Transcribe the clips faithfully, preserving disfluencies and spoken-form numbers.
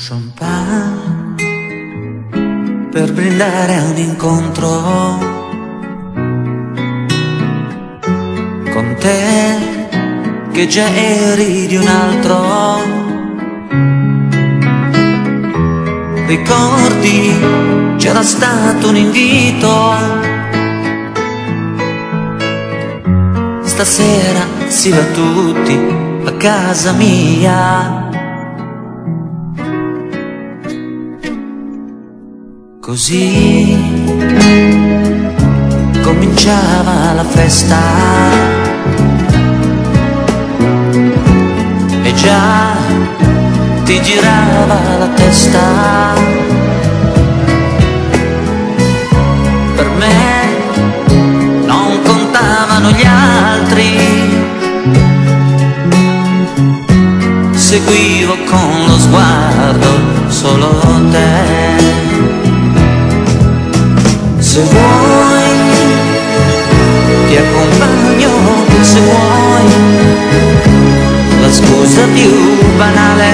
Champagne per brindare a un incontro con te che già eri di un altro. Ricordi, c'era stato un invito, stasera si va tutti a casa mia. Così cominciava la festa e già ti girava la testa. Per me non contavano gli altri, seguivo con lo sguardo solo te. Se vuoi ti accompagno, se vuoi la scusa più banale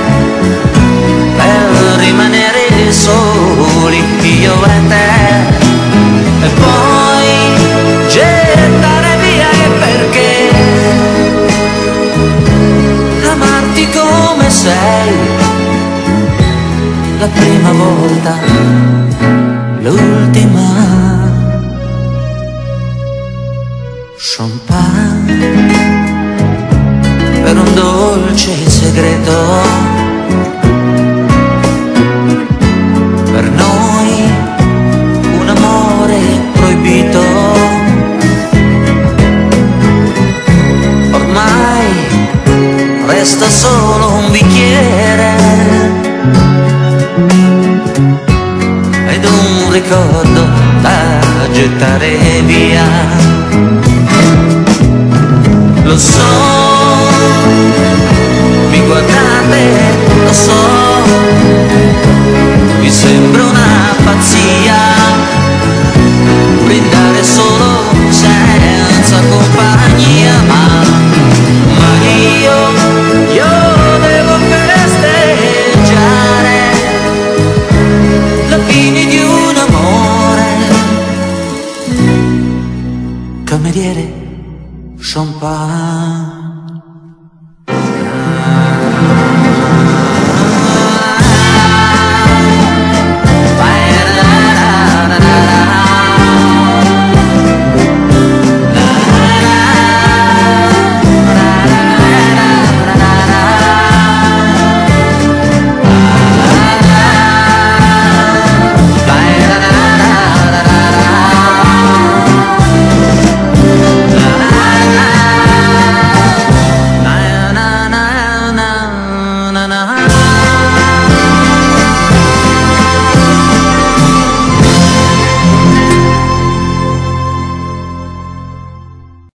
per rimanere soli io e te, e poi gettare via il perché, amarti come sei la prima volta, l'ultima. Champagne per un dolce segreto, per noi un amore proibito. Ormai resta solo un bicchiere ed un ricordo da gettare via. Lo so, mi guardate, lo so,